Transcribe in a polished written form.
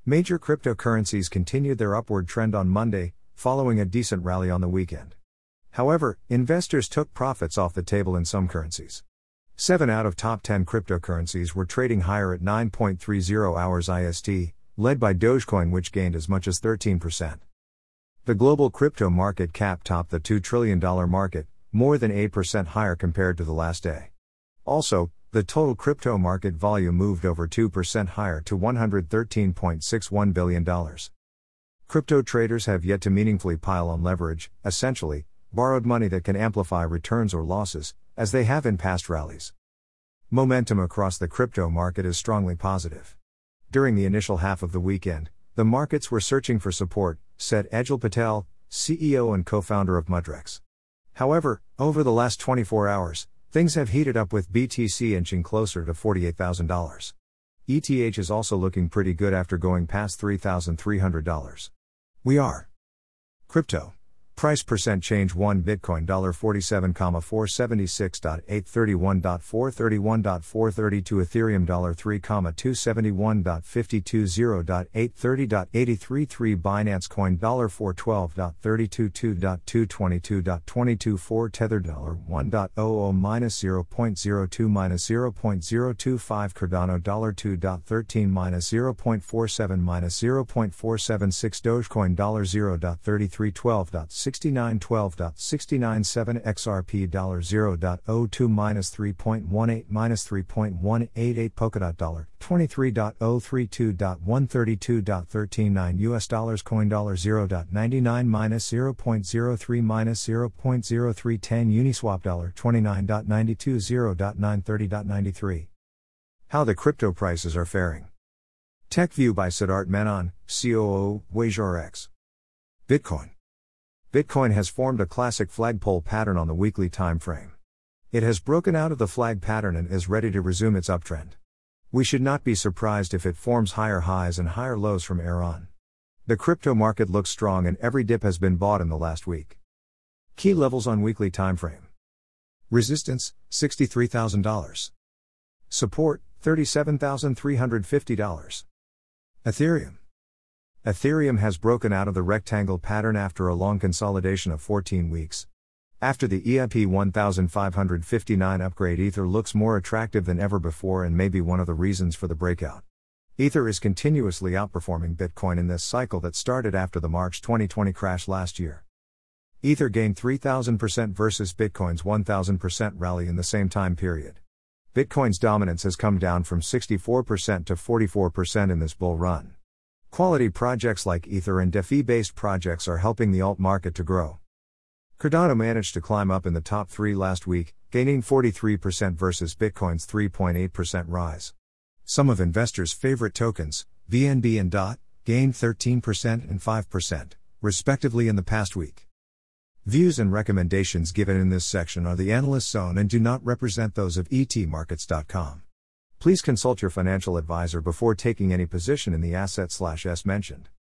Major cryptocurrencies continued their upward trend on Monday, following a decent rally on the weekend. However, investors took profits off the table in some currencies. 7 out of top 10 cryptocurrencies were trading higher at 9:30 hours IST, led by Dogecoin, which gained as much as 13%. The global crypto market cap topped the $2 trillion market, more than 8% higher compared to the last day. Also, the total crypto market volume moved over 2% higher to $113.61 billion. Crypto traders have yet to meaningfully pile on leverage, essentially, borrowed money that can amplify returns or losses, as they have in past rallies. Momentum across the crypto market is strongly positive. During the initial half of the weekend, the markets were searching for support, said Ajal Patel, CEO and co-founder of Mudrex. However, over the last 24 hours, things have heated up with BTC inching closer to $48,000. ETH is also looking pretty good after going past $3,300. We are crypto. Price percent change 1 Bitcoin $47,476.831.431.432 Ethereum $3,271.520.830.833 Binance Coin $412.322.222.224 Tether $1.00-0.02-0.025 Cardano $2.13-0.47-0.476 Dogecoin $0.3312.6912.697 XRP $0.02-3.18-3.188 Polkadot $23.032.132.139 US dollars Coin $0.99-0.03-0.0310 Uniswap $29.92 0.930.93. How the crypto prices are faring. Tech View by Siddharth Menon, COO, WazirX. Bitcoin has formed a classic flagpole pattern on the weekly time frame. It has broken out of the flag pattern and is ready to resume its uptrend. We should not be surprised if it forms higher highs and higher lows from here on. The crypto market looks strong and every dip has been bought in the last week. Key levels on weekly time frame. Resistance, $63,000. Support, $37,350. Ethereum has broken out of the rectangle pattern after a long consolidation of 14 weeks. After the EIP 1559 upgrade, Ether looks more attractive than ever before and may be one of the reasons for the breakout. Ether is continuously outperforming Bitcoin in this cycle that started after the March 2020 crash last year. Ether gained 3,000% versus Bitcoin's 1,000% rally in the same time period. Bitcoin's dominance has come down from 64% to 44% in this bull run. Quality projects like Ether and DeFi-based projects are helping the alt market to grow. Cardano managed to climb up in the top 3 last week, gaining 43% versus Bitcoin's 3.8% rise. Some of investors' favorite tokens, BNB and DOT, gained 13% and 5%, respectively in the past week. Views and recommendations given in this section are the analyst's own and do not represent those of etmarkets.com. Please consult your financial advisor before taking any position in the asset/s mentioned.